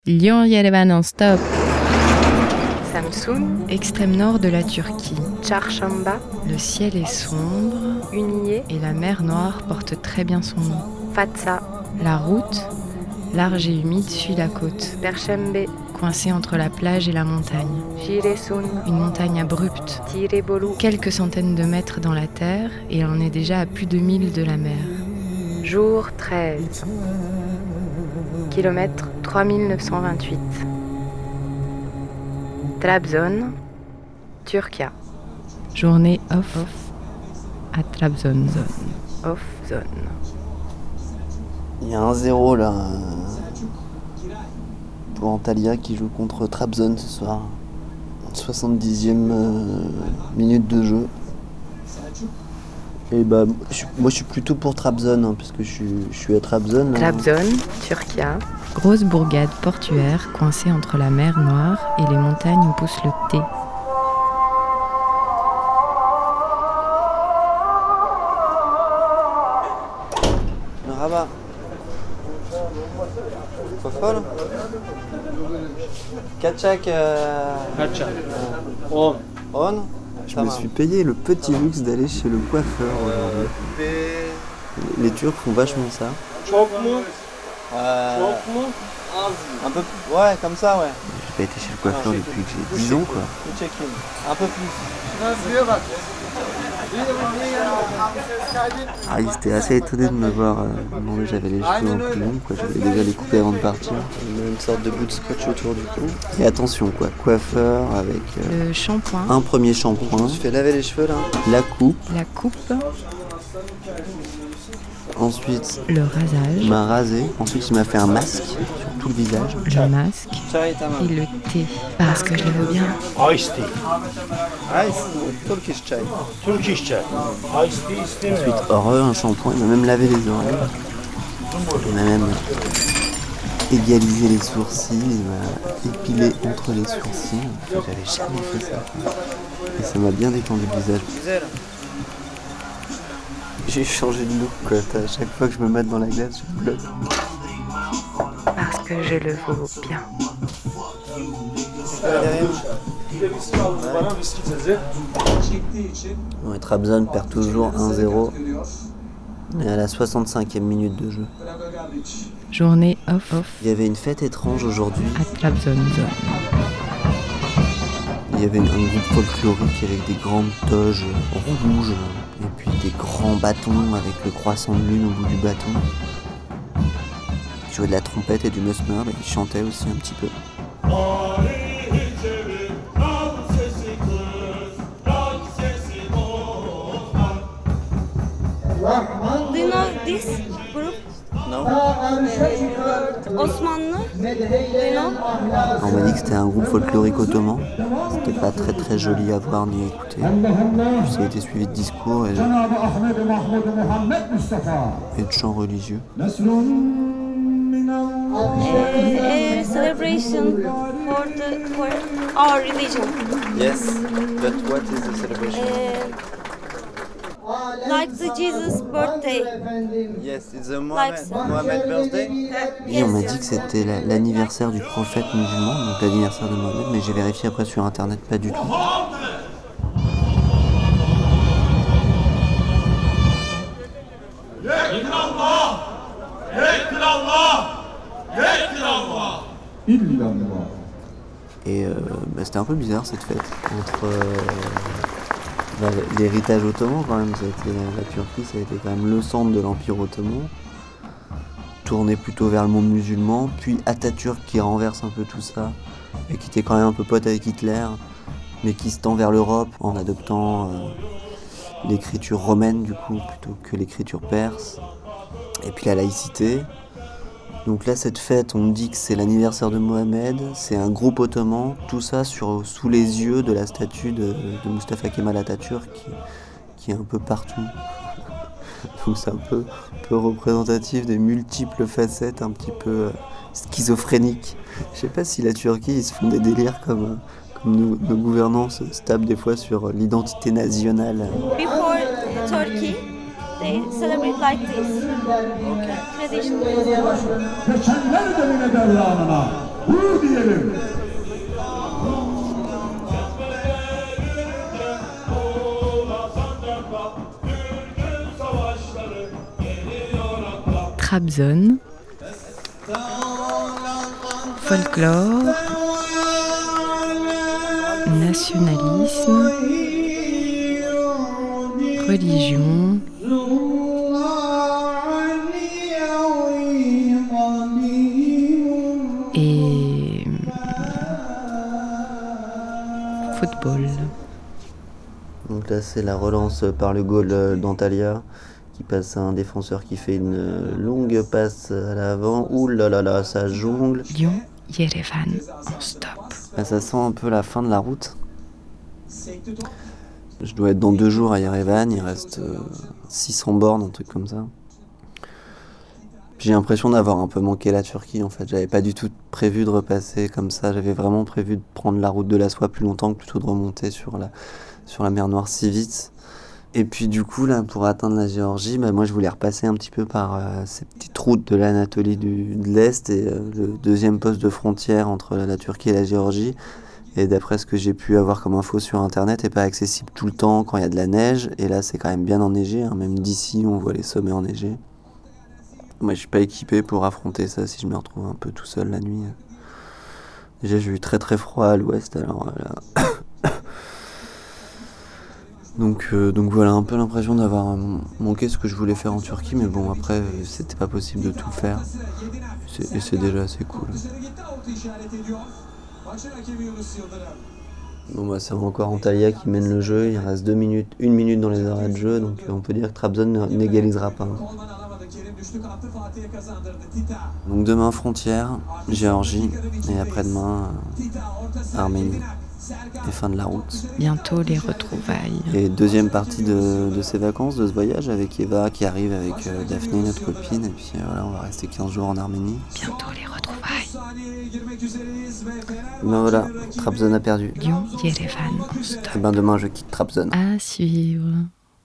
Lyon-Yerevan en stop. Samsun, Extrême nord de la Turquie. Çarşamba, Le ciel est sombre Uniye, et la mer Noire porte très bien son nom. Fatsa, La route, large et humide, suit la côte, Perşembe, coincée entre la plage et la montagne. Giresun, Une montagne abrupte, Tirebolu, quelques centaines de mètres dans la terre et on est déjà à plus de 1000 de la mer. jour 13, kilomètre 3928. Trabzon, Turquia, Journée off à Trabzon. off zone. Il y a 1-0 là pour Antalya qui joue contre Trabzon ce soir. 70e minute de jeu. Et bah moi je suis plutôt pour Trabzon hein, parce que je suis à Trabzon. Trabzon, Turquia, Grosse bourgade portuaire coincée entre la mer Noire et les montagnes où pousse le thé. Le rabat. Pas folle. Kaçak. On. Je me suis payé le petit luxe d'aller chez le coiffeur aujourd'hui. Les Turcs font vachement ça. Çok mu? Çok mu? Az mı? Un peu. Ouais, comme ça, ouais. J'ai pas été chez le coiffeur depuis que j'ai 10 ans, quoi. Un peu plus. Ah, ils étaient assez étonnés de me voir demander j'avais les cheveux un peu longs, quoi. J'avais déjà les coupés avant de partir. Une sorte de bout de scotch autour du cou. Et attention, quoi. Coiffeur avec Le shampoing, un premier shampoing. Je me suis fait laver les cheveux, là. La coupe. la coupe, Ensuite, le rasage, il m'a rasé. Ensuite, il m'a fait un masque sur tout le visage. le masque et le thé. Parce que je le veux bien. Ice tea. Turkish chai. Turkish chai. Ice tea istemiyorum. Ensuite, heureux, un shampoing. Il m'a même lavé les oreilles. Il m'a même égalisé les sourcils. Il m'a épilé entre les sourcils. J'avais jamais fait ça. Et ça m'a bien détendu le visage. J'ai changé de look, quoi. À chaque fois que je me mets dans la glace, je bloque. Parce que je le vaux bien. Ouais, Trabzon perd toujours 1-0. Et à la 65e minute de jeu. Journée off Il y avait une fête étrange aujourd'hui. à Trabzon. Il y avait un groupe folklorique avec des grandes toges rouges et puis des grands bâtons avec le croissant de lune au bout du bâton. Ils jouaient de la trompette et du mesmer et ils chantaient aussi un petit peu. Do you know this group? Non. Osmanlı? Do you know? On m'a dit que c'était un groupe folklorique ottoman. C'était pas très très joli à voir ni à écouter. Puis ça a été suivi de discours et de chants religieux. A celebration for our religion. Yes, but what is the celebration? Like the Jesus birthday. Yes, it's a Mohammed birthday. Et on m'a dit que c'était l'anniversaire du prophète musulman, donc l'anniversaire de Mohammed, mais j'ai vérifié après sur internet, pas du tout. Et c'était un peu bizarre cette fête, entre l'héritage ottoman quand même, la Turquie ça a été quand même le centre de l'Empire ottoman, tourné plutôt vers le monde musulman, puis Atatürk qui renverse un peu tout ça, et qui était quand même un peu pote avec Hitler, mais qui se tend vers l'Europe en adoptant l'écriture romaine du coup, plutôt que l'écriture perse, et puis la laïcité. Donc là, cette fête, on me dit que c'est l'anniversaire de Mohamed, c'est un groupe ottoman, tout ça sous les yeux de la statue de Mustafa Kemal Atatürk qui est un peu partout. Donc c'est un peu représentatif des multiples facettes un petit peu schizophréniques. Je sais pas si la Turquie, ils se font des délires comme nos gouvernants se tapent des fois sur l'identité nationale. Before Turkey, they celebrate like this. Traditional. Geçenler de yine deryanına Trabzon, folklore, nationalisme, religion, et football. Donc là, c'est la relance par le goal d'Antalya qui passe à un défenseur qui fait une longue passe à l'avant. Ouh là là là, ça jongle. Lyon, Yerevan, en stop. Là, ça sent un peu la fin de la route. Je dois être dans 2 jours à Yerevan, il reste 600 bornes, un truc comme ça. J'ai l'impression d'avoir un peu manqué la Turquie en fait. J'avais pas du tout prévu de repasser comme ça. J'avais vraiment prévu de prendre la route de la soie plus longtemps que plutôt de remonter sur la mer Noire si vite. Et puis du coup là, pour atteindre la Géorgie, moi je voulais repasser un petit peu par ces petites routes de l'Anatolie de l'Est et le deuxième poste de frontière entre la Turquie et la Géorgie. Et d'après ce que j'ai pu avoir comme info sur internet, n'est pas accessible tout le temps quand il y a de la neige. Et là c'est quand même bien enneigé, hein. Même d'ici on voit les sommets enneigés. Moi je suis pas équipé pour affronter ça si je me retrouve un peu tout seul la nuit. Déjà j'ai eu très très froid à l'ouest, alors là... Donc voilà, un peu l'impression d'avoir manqué ce que je voulais faire en Turquie, mais bon après c'était pas possible de tout faire. Et c'est déjà assez cool. Bon c'est encore Antalya qui mène le jeu, il reste 1 minute dans les arrêts de jeu, donc on peut dire que Trabzon n'égalisera pas. Donc demain frontière, Géorgie, et après-demain Arménie. Et fin de la route. Bientôt les retrouvailles. Et deuxième partie de ces vacances, de ce voyage, avec Eva qui arrive avec Daphné, notre copine. Et puis voilà, on va rester 15 jours en Arménie. Bientôt les retrouvailles. Ben voilà, Trabzon a perdu. Lyon, Yerevan, en stop. Et ben demain je quitte Trabzon. À suivre.